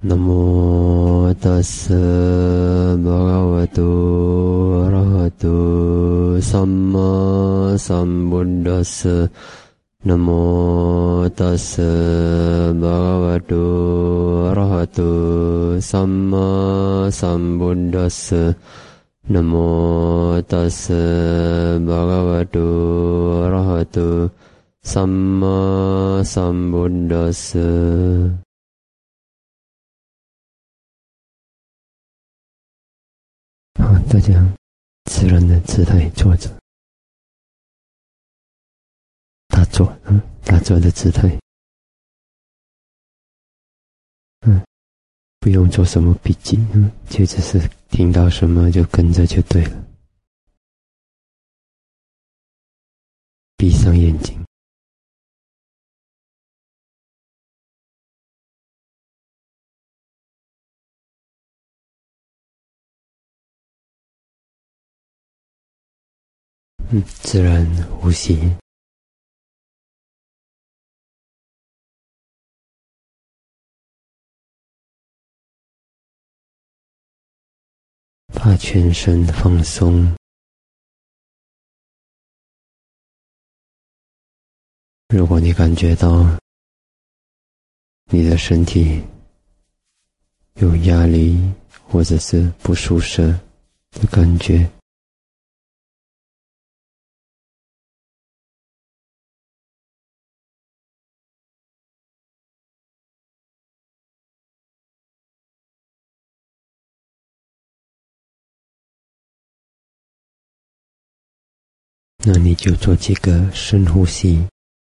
นะโมตัสสะภะคะวะโตอะระหะโตสัมมาสัมพุทธัสสะนะโมตัสสะภะคะวะโตอะระหะโตสัมมาสัมพุทธัสสะนะโมตัสสะภะคะวะโตอะระหะโตสัมมาสัมพุทธัสสะ好，大家自然的姿态坐着，打坐，打坐的姿态，不用做什么笔记，就只是听到什么就跟着就对了。闭上眼睛，自然呼吸，把全身放松。如果你感觉到你的身体有压力或者是不舒适的感觉，那你就做几个深呼吸，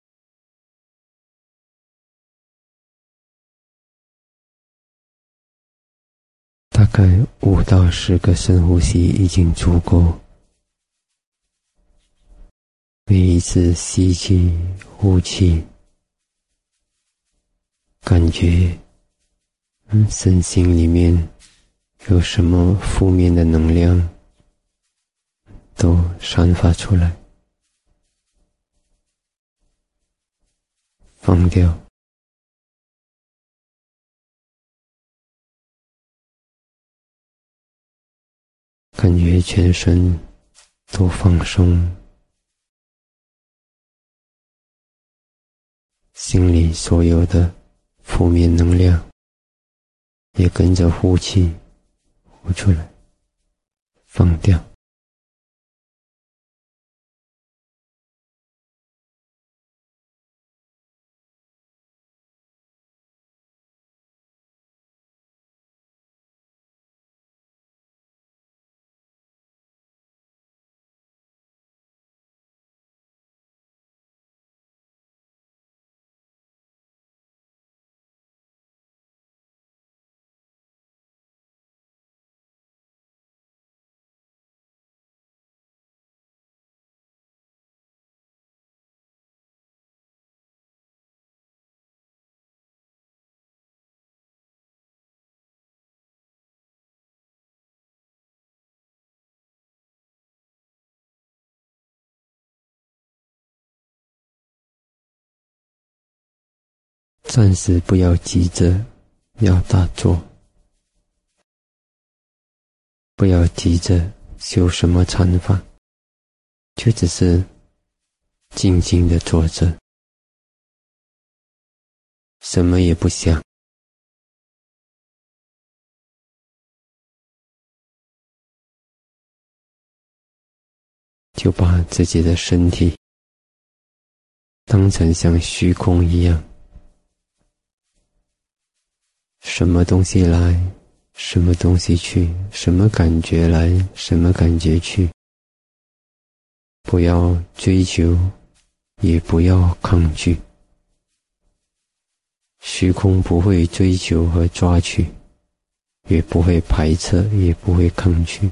大概5到10个深呼吸已经足够。每一次吸气、呼气，感觉身心里面有什么负面的能量都散发出来，放掉。感觉全身都放松，心里所有的负面能量也跟着呼气呼出来，放掉。暂时不要急着要打坐，不要急着修什么禅法，就只是静静地坐着，什么也不想，就把自己的身体当成像虚空一样，什么东西来，什么东西去，什么感觉来，什么感觉去，不要追求，也不要抗拒。虚空不会追求和抓取，也不会排斥，也不会抗拒。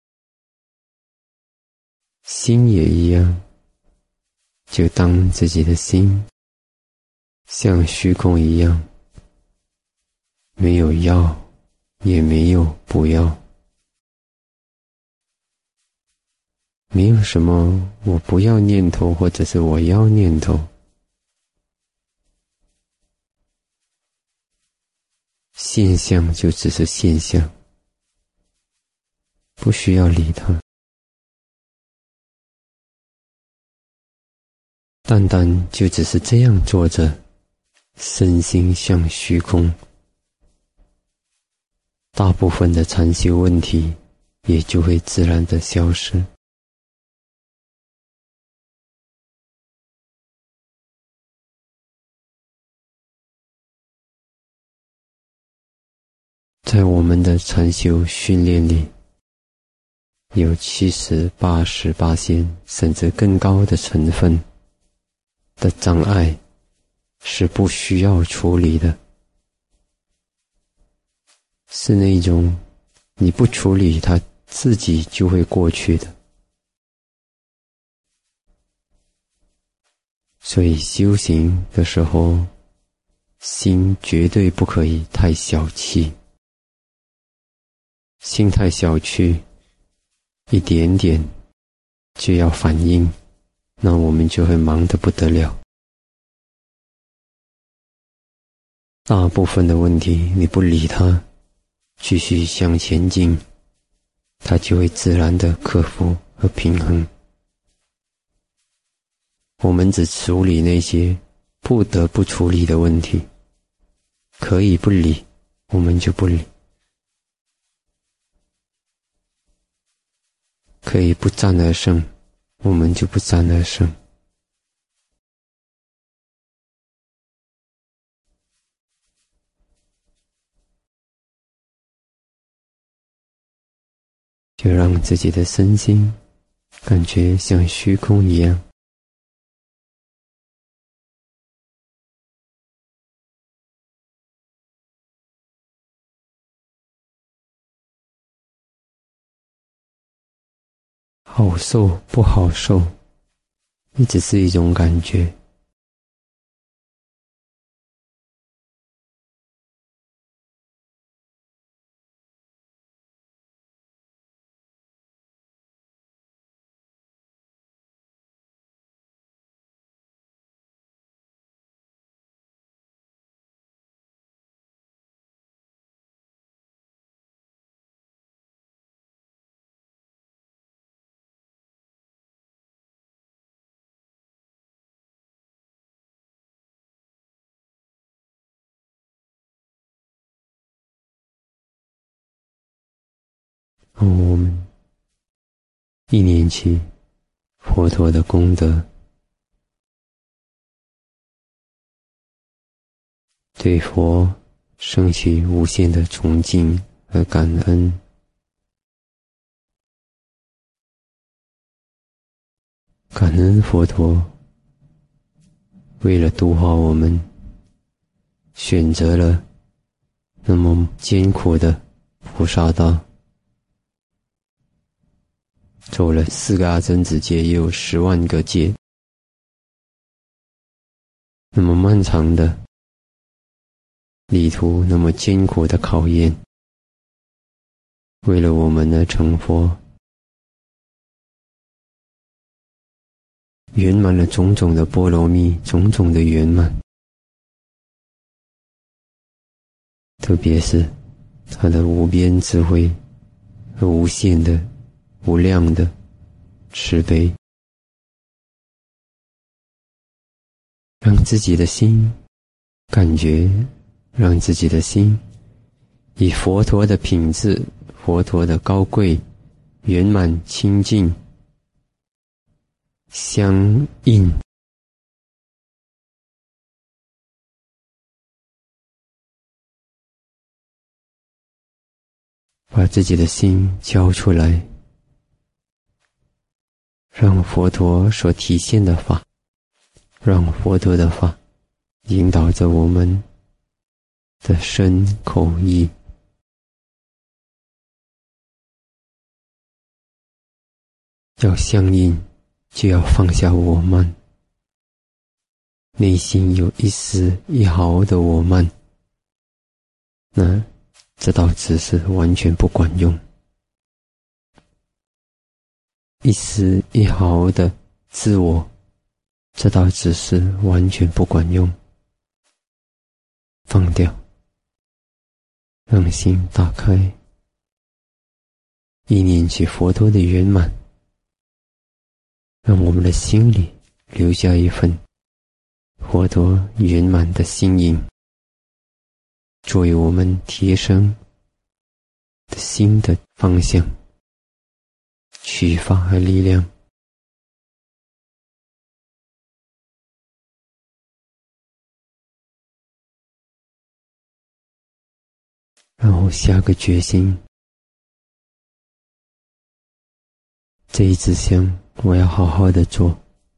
心也一样，就当自己的心像虚空一样，没有要，也没有不要，没有什么我不要念头，或者是我要念头。 现象就只是现象，不需要理它，单单就只是这样做着，身心向虚空，大部分的禅修问题也就会自然的消失。在我们的禅修训练里，有70%、80%甚至更高的成分的障碍是不需要处理的，是那种你不处理它自己就会过去的。所以修行的时候，心绝对不可以太小气，心太小气，一点点就要反应，那我们就会忙得不得了。大部分的问题你不理它，继续向前进，它就会自然的克服和平衡。我们只处理那些不得不处理的问题，可以不理我们就不理，可以不战而胜我们就不战而胜。就让自己的身心感觉像虚空一样，好受不好受，也只是一种感觉。我们意念起佛陀的功德，对佛升起无限的崇敬和感恩，感恩佛陀为了度化我们，选择了那么艰苦的菩萨道，走了4个阿僧祇戒，也有10万个戒，那么漫长的旅途，那么艰苦的考验，为了我们而成佛，圆满了种种的波罗蜜，种种的圆满。特别是他的无边智慧和无限的无量的慈悲，让自己的心感觉，让自己的心以佛陀的品质，佛陀的高贵圆满清净相应，把自己的心交出来，让佛陀所体现的法，让佛陀的法引导着我们的身口意，要相应就要放下我慢，内心有一丝一毫的我慢，那这道指示完全不管用，一丝一毫的自我，这道指示完全不管用，放掉。 让心打开，意念起佛陀的圆满，让我们的心里留下一份佛陀圆满的心印，作为我们提升的新的方向、启发和力量。然后下个决心，这一支香我要好好的做，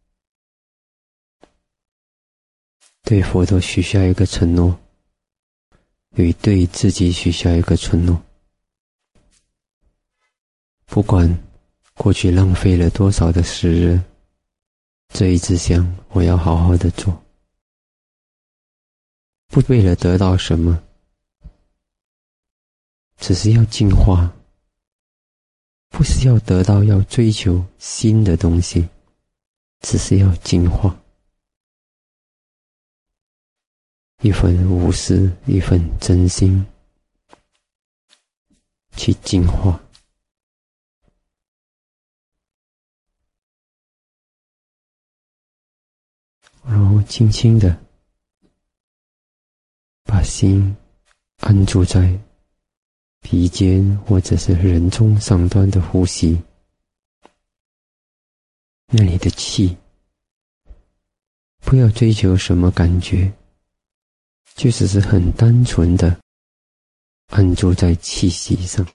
对佛陀许下一个承诺，与对自己许下一个承诺。不管过去浪费了多少的时日，这一支香我要好好的做，不为了得到什么，只是要进化，不是要得到，要追求新的东西，只是要进化。一份无私，一份真心，去进化。然后轻轻的把心安住在鼻尖或者是人中上端的呼吸，那里的气，不要追求什么感觉，就只是很单纯的安住在气息上。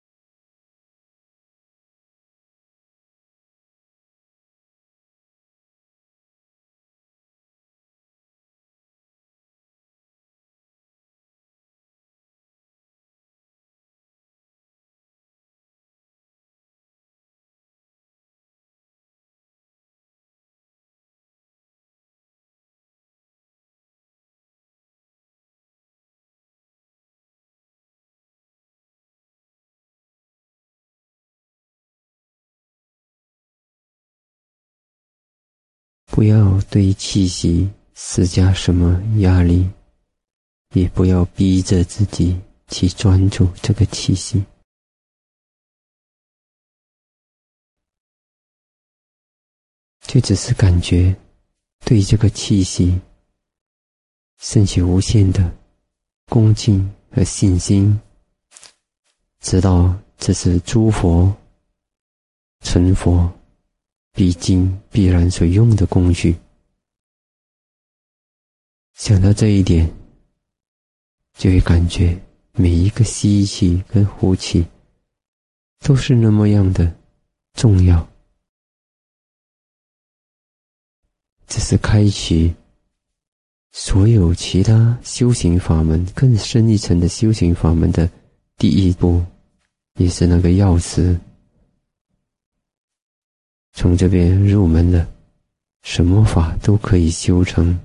不要对气息施加什么压力，也不要逼着自己去专注这个气息。就只是感觉对这个气息升起无限的恭敬和信心，知道这是诸佛成佛必经必然所用的工具。想到这一点，就会感觉每一个吸气跟呼气都是那么样的重要，这是开启所有其他修行法门更深一层的修行法门的第一步，也是那个钥匙。从这边入门了，什么法都可以修成。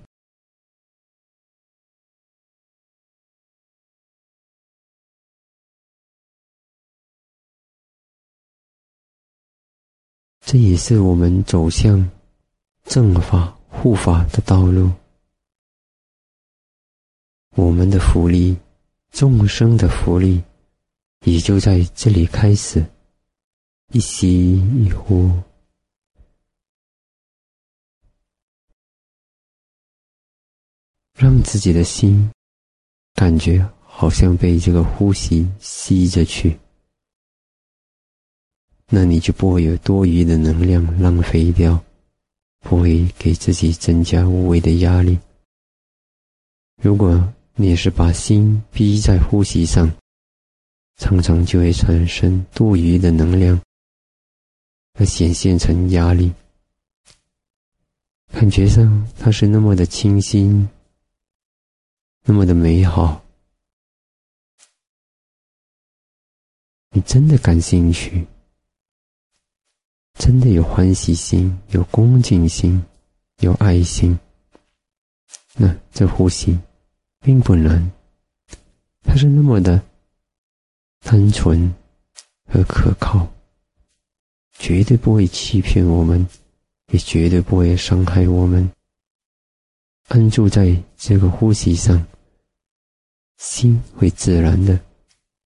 这也是我们走向正法护法的道路。我们的福利，众生的福利，也就在这里开始，一吸一呼。让自己的心感觉好像被这个呼吸吸着去，那你就不会有多余的能量浪费掉，不会给自己增加无谓的压力。如果你是把心逼在呼吸上，常常就会产生多余的能量，而显现成压力。感觉上它是那么的清新，那么的美好。你真的感兴趣，真的有欢喜心，有恭敬心，有爱心，那这呼吸并不难，它是那么的单纯和可靠，绝对不会欺骗我们，也绝对不会伤害我们。安住在这个呼吸上，心会自然的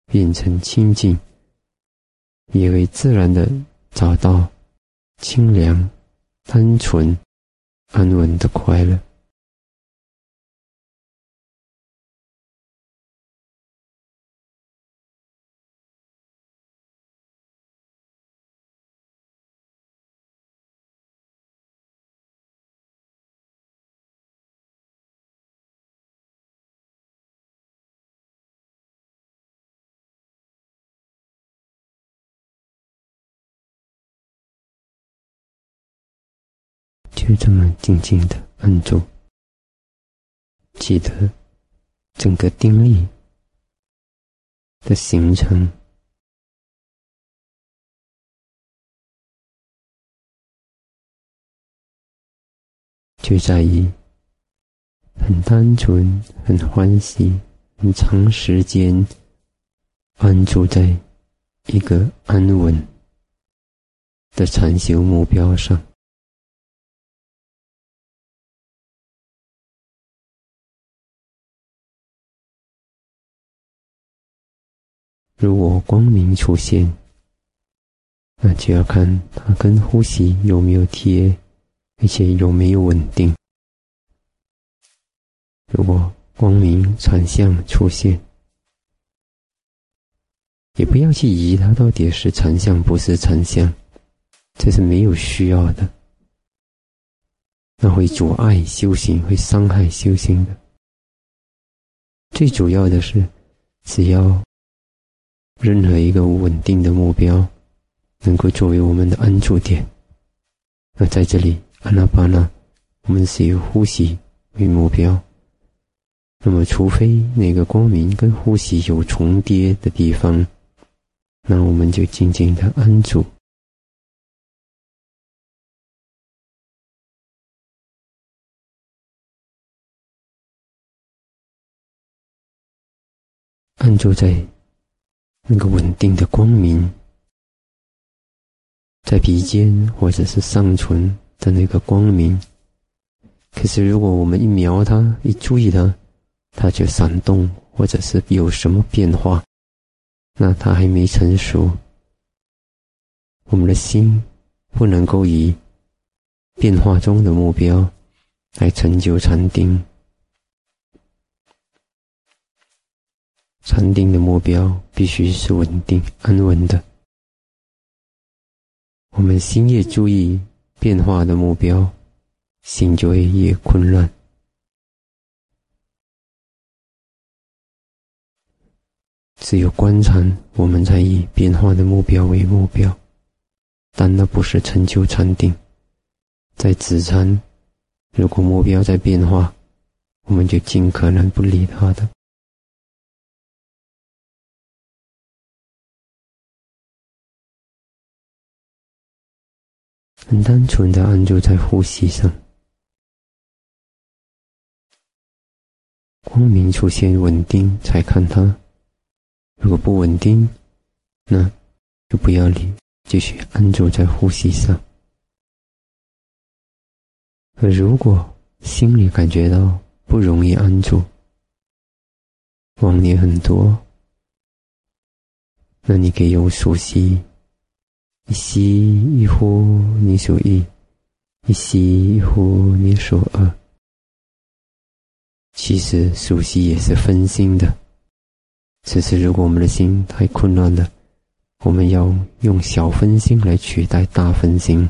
变成清净，也会自然的找到清凉、单纯、安稳的快乐。就这么静静的安住，记得整个定力的形成就在于很单纯、很欢喜、很长时间安住在一个安稳的禅修目标上。如果光明出现，那就要看它跟呼吸有没有贴，而且有没有稳定。如果光明禅相出现，也不要去疑它到底是禅相不是禅相，这是没有需要的，那会阻碍修行，会伤害修行的。最主要的是，只要任何一个稳定的目标能够作为我们的安住点，那在这里阿那巴那我们是以呼吸为目标，那么除非那个光明跟呼吸有重叠的地方，那我们就静静的安住。安住在那个稳定的光明，在鼻尖或者是上唇的那个光明。可是如果我们一瞄它，一注意它，它就闪动或者是有什么变化，那它还没成熟。我们的心不能够以变化中的目标来成就禅定。禅定的目标必须是稳定安稳的。我们心越注意变化的目标，心就会越混乱。只有观禅，我们才以变化的目标为目标，但那不是成就禅定。在止禅，如果目标在变化，我们就尽可能不理它的。很单纯的安住在呼吸上，光明出现稳定才看它，如果不稳定，那就不要理，继续安住在呼吸上。而如果心里感觉到不容易安住，妄念很多，那你可以用数息，一吸一呼你数一，一吸一呼你数二。其实数息也是分心的，只是如果我们的心太混乱了，我们要用小分心来取代大分心，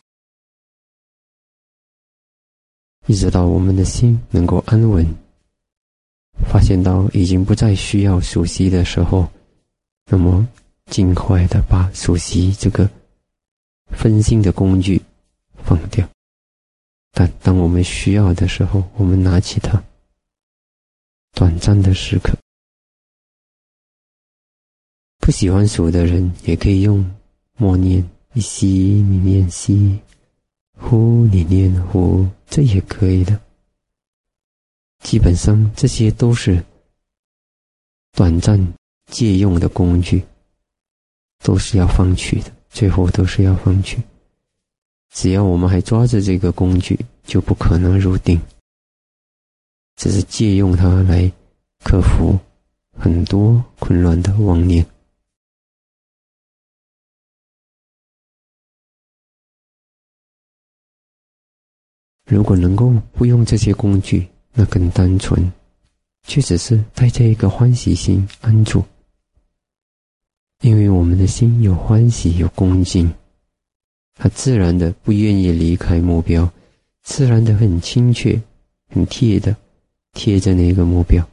一直到我们的心能够安稳，发现到已经不再需要数息的时候，那么尽快的把数息这个分心的工具放掉。但当我们需要的时候，我们拿起它，短暂的时刻。不喜欢数的人也可以用默念，一吸你念吸，呼你念呼，这也可以的。基本上这些都是短暂借用的工具，都是要放弃的，最后都是要放弃。只要我们还抓着这个工具，就不可能入定，只是借用它来克服很多混乱的妄念。 如果能够不用这些工具，那更单纯，却只是带着一个欢喜心安住。因为我们的心有欢喜有恭敬，它自然的不愿意离开目标，自然的很亲切很贴着那个目标。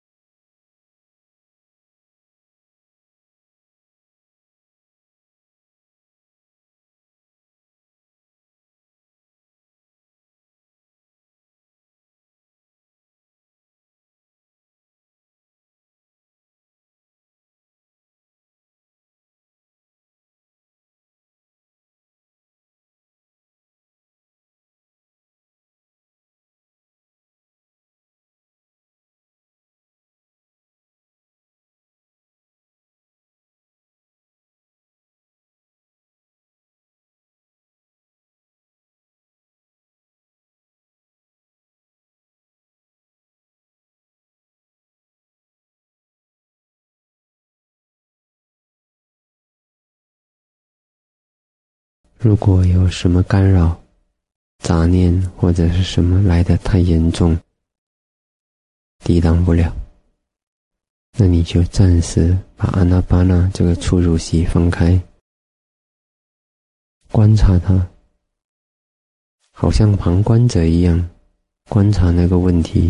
如果有什么干扰、杂念或者是什么来得太严重，抵挡不了，那你就暂时把阿那巴那这个出入息分开，观察它，好像旁观者一样观察那个问题。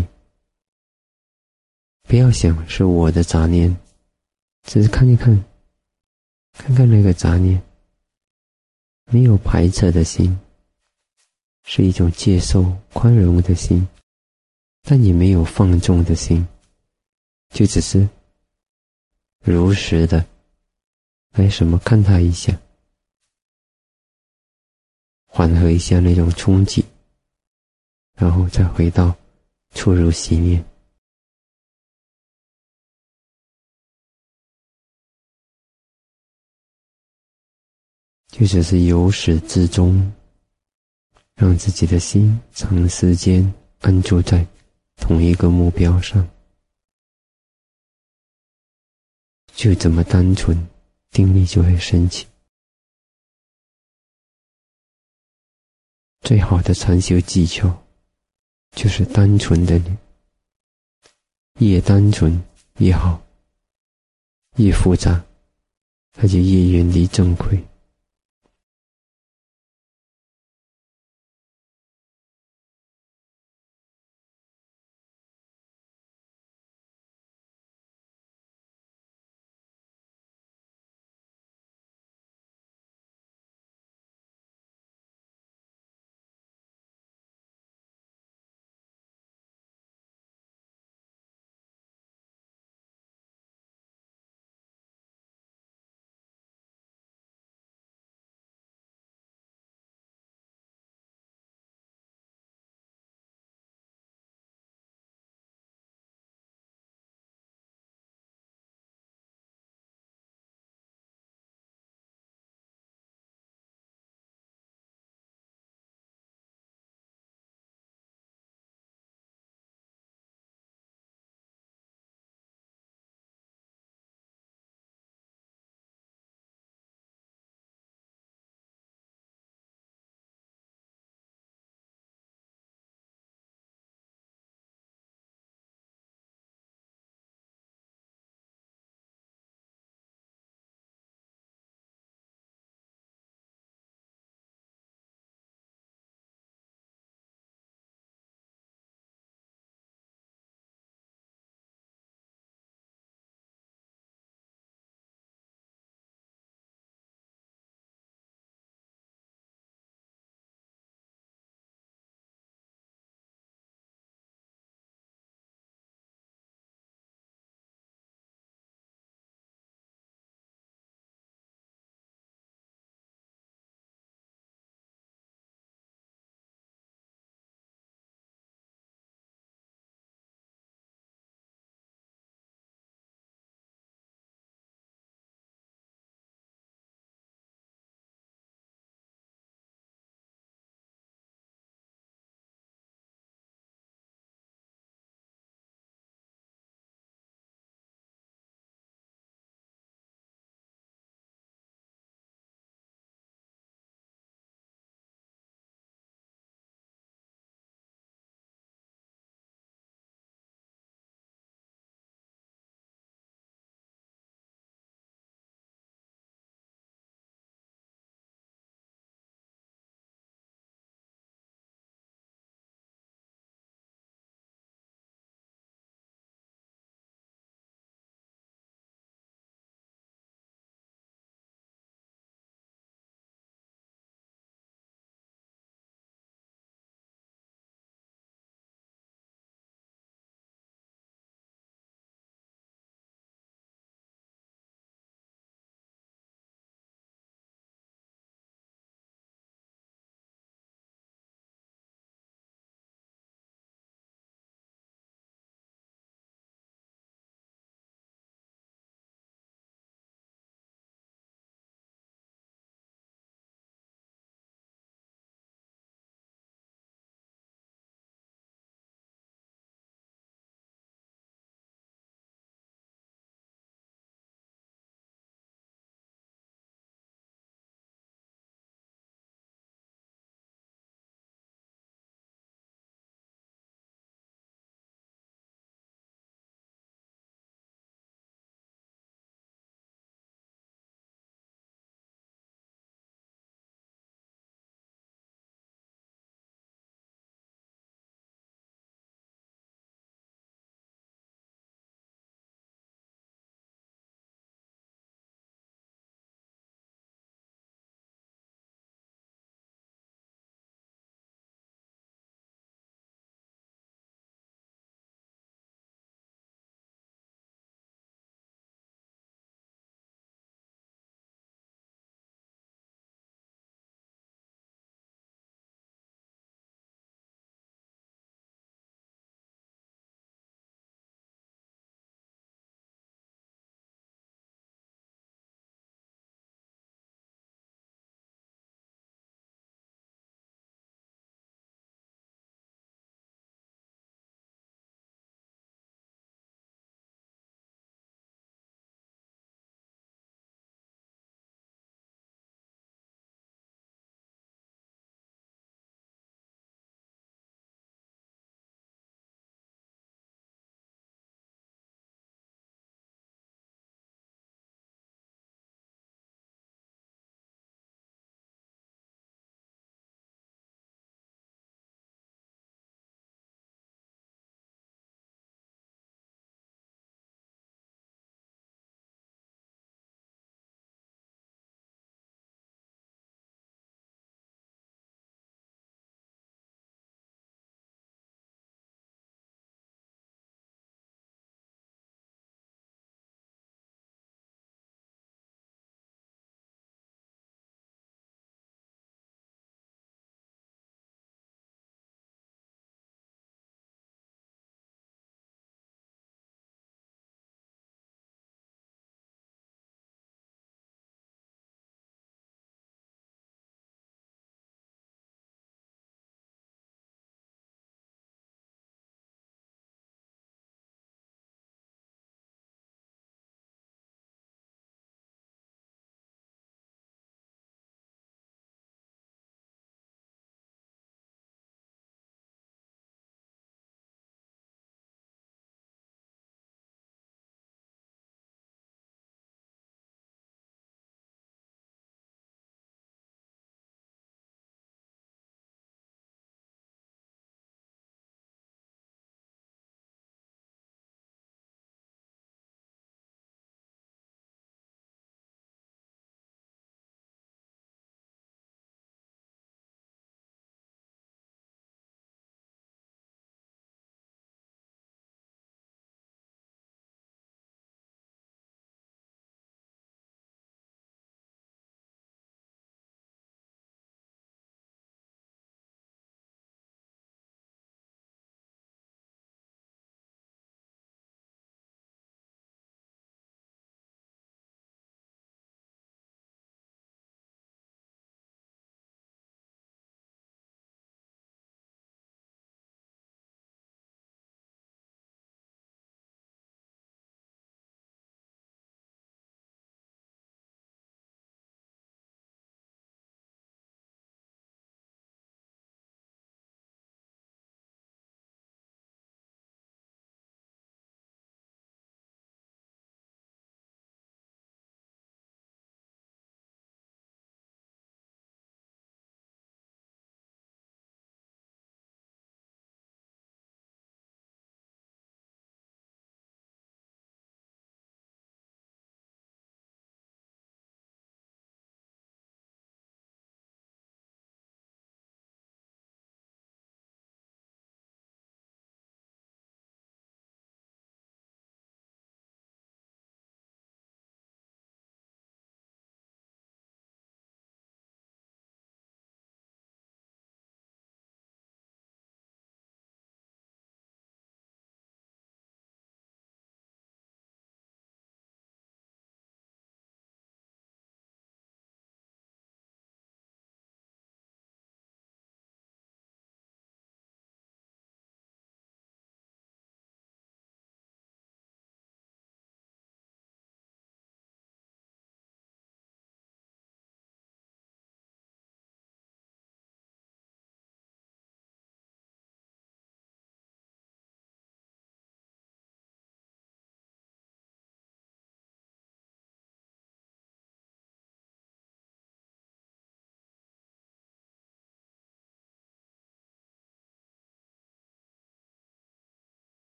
不要想是我的杂念，只是看一看，看看那个杂念，没有排斥的心，是一种接受宽容的心，但也没有放纵的心，就只是如实的来什么看它一下，缓和一下那种冲击，然后再回到出入息面。就只是由始至终，让自己的心长时间安住在同一个目标上，就这么单纯，定力就会升起。最好的禅修技巧就是单纯的你，越单纯越好，越复杂它就越远离正轨。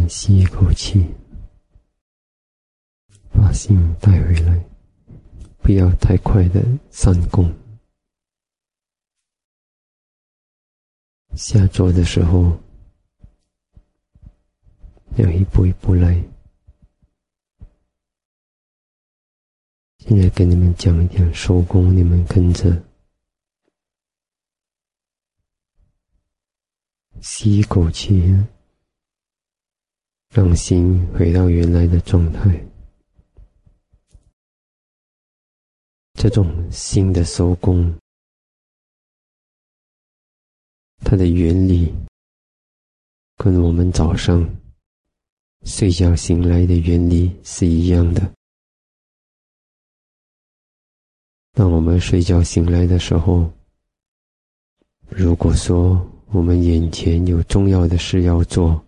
慢吸一口气，把心带回来，不要太快的散功。下坐的时候要一步一步来。现在跟你们讲一点手功，你们跟着吸一口气，让心回到原来的状态。这种心的收功，它的原理跟我们早上睡觉醒来的原理是一样的。当我们睡觉醒来的时候，如果说我们眼前有重要的事要做，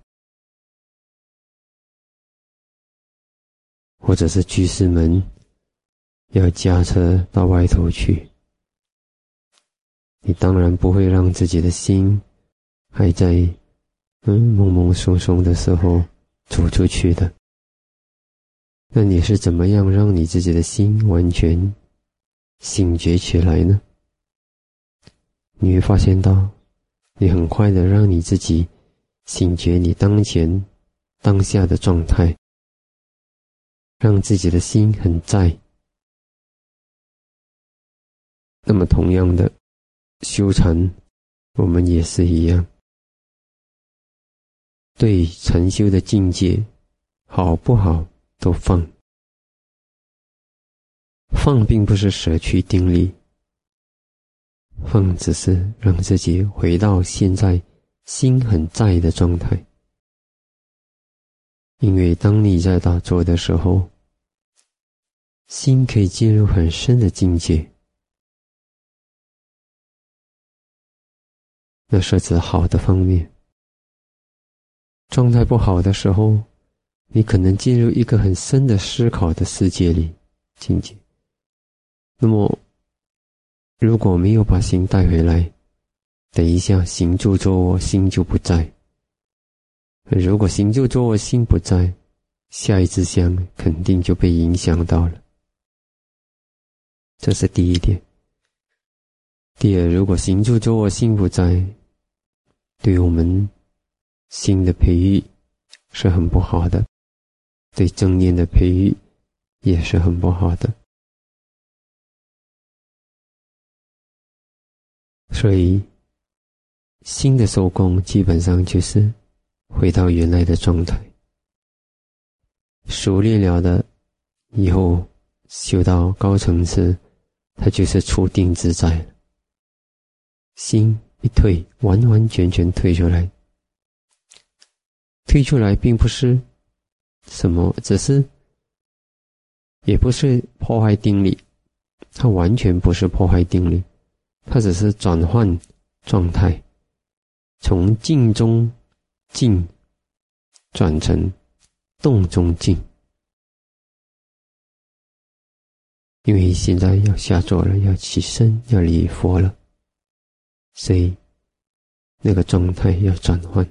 或者是居士们要驾车到外头去，你当然不会让自己的心还在懵懵松松的时候走出去的。那你是怎么样让你自己的心完全醒觉起来呢？你会发现到你很快的让你自己醒觉你当前当下的状态，让自己的心很在。那么同样的，修禅我们也是一样，对禅修的境界好不好都放。放并不是舍去定力，放只是让自己回到现在心很在的状态。因为当你在打坐的时候，心可以进入很深的境界，那是指好的方面。状态不好的时候，你可能进入一个很深的思考的世界里境界。那么如果没有把心带回来，等一下行住坐卧心就不在。如果行住坐卧心不在，下一支香肯定就被影响到了。这是第一点。第二，如果行住坐卧心不在，对我们心的培育是很不好的，对正念的培育也是很不好的。所以心的收功基本上就是回到原来的状态。熟练了的以后，修到高层次，它就是出定自在了。心一退，完完全全退出来。退出来并不是什么，只是也不是破坏定力，它完全不是破坏定力，它只是转换状态，从静中静转成动中静。因为现在要下坐了，要起身，要礼佛了，所以那个状态要转换。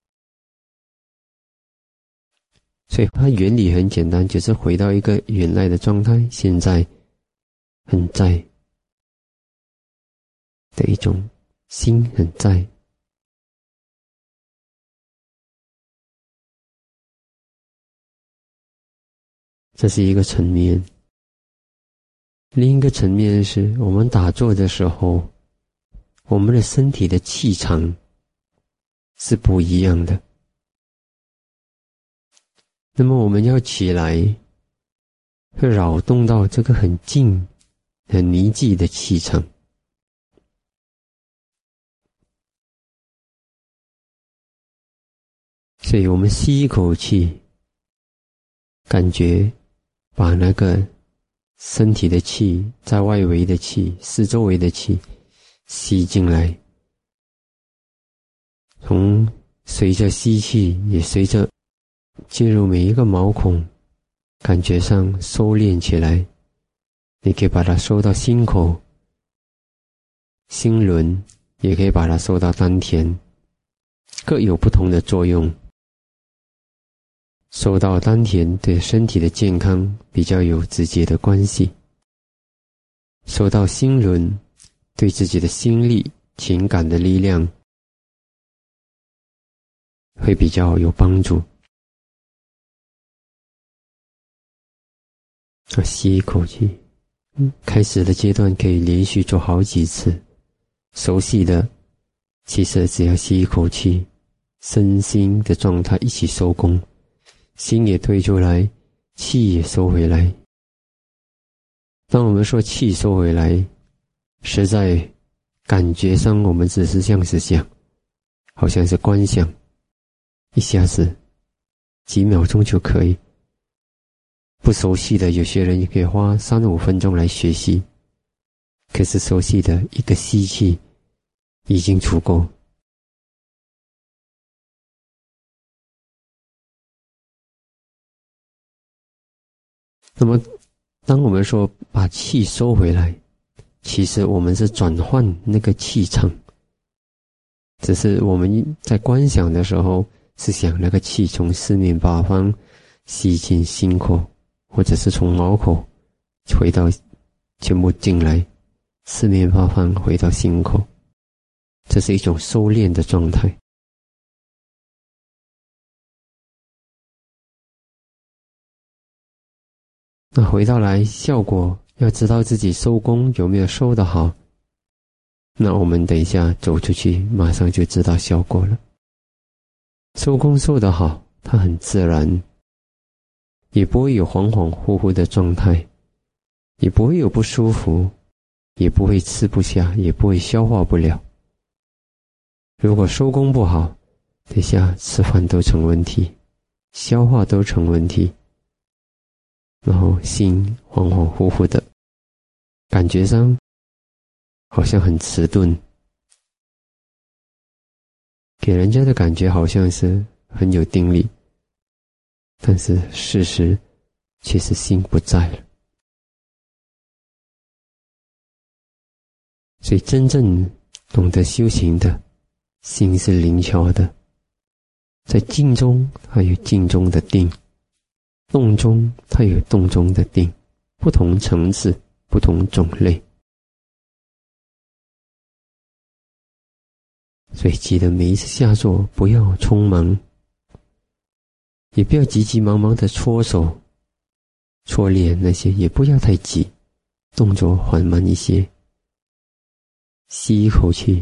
所以它原理很简单，就是回到一个原来的状态，现在很在的一种心很在。这是一个层面。另一个层面是我们打坐的时候，我们的身体的气场是不一样的。那么我们要起来，会扰动到这个很静、很凝寂的气场。所以我们吸一口气，感觉把那个身体的气，在外围的气，四周围的气吸进来，随着吸气，也随着进入每一个毛孔，感觉上收敛起来。你可以把它收到心口、心轮，也可以把它收到丹田，各有不同的作用。 受到丹田对身体的健康比较有直接的关系，受到心轮对自己的心力、情感的力量会比较有帮助。吸一口气，开始的阶段可以连续做好几次，熟悉的其实只要吸一口气，身心的状态一起收工，心也推出来，气也收回来。当我们说气收回来，实在感觉上我们只是像是想，好像是观想，一下子几秒钟就可以。不熟悉的有些人也可以花3-5分钟来学习，可是熟悉的一个吸气已经足够。那么当我们说把气收回来，其实我们是转换那个气场，只是我们在观想的时候是想那个气从四面八方吸进心口，或者是从毛口回到全部进来，四面八方回到心口，这是一种收敛的状态。那回到来效果，要知道自己收工有没有收得好，那我们等一下走出去马上就知道效果了。收工收得好，它很自然，也不会有恍恍惚惚的状态，也不会有不舒服，也不会吃不下，也不会消化不了。如果收工不好，等下吃饭都成问题，消化都成问题，然后心恍恍惚惚的，感觉上好像很迟钝，给人家的感觉好像是很有定力，但是事实却是心不在了。所以真正懂得修行的心是灵巧的，在静中它有静中的定，动中它有动中的定，不同层次，不同种类。所以记得每一次下坐不要匆忙，也不要急急忙忙的搓手搓脸，那些也不要太急，动作缓慢一些。吸一口气，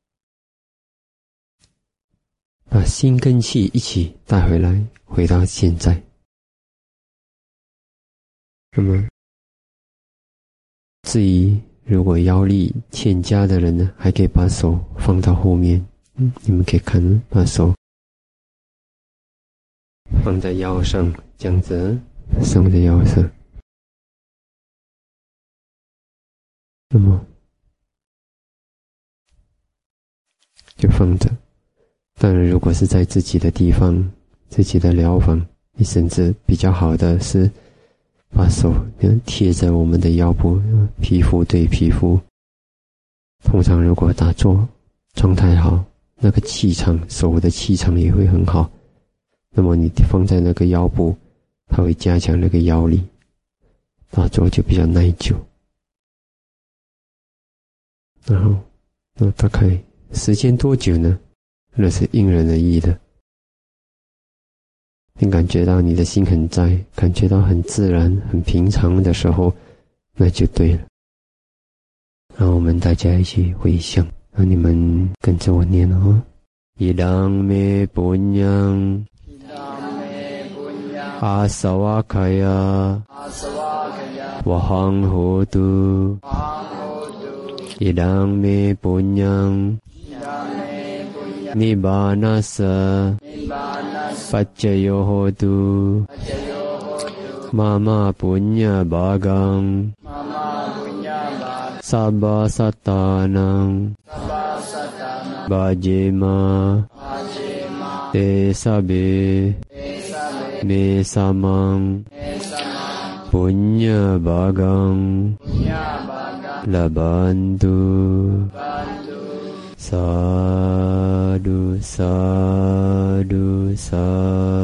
把心跟气一起带回来，回到现在。那么至于如果腰力欠佳的人呢，还可以把手放到后面，你们可以看，把手放在腰上，这样子放在腰上。那么就放着。当然如果是在自己的地方，自己的疗房，你甚至比较好的是把手贴着我们的腰部，皮肤对皮肤。通常如果打坐状态好，那个气场，手的气场也会很好，那么你放在那个腰部，它会加强那个腰力，打坐就比较耐久。然后那大概时间多久呢？那是因人而异的。你感觉到你的心很在，感觉到很自然很平常的时候，那就对了。让我们大家一起回想，让你们跟着我念哦。Idang me punyang asawakaya wahang hotu. Idang me punyang nibbanasa paccayo hotu. Mama punya bagang sabba satanang bajema te sabe me samang punya bagang labantu. Sadhu, sadhu, sadhu.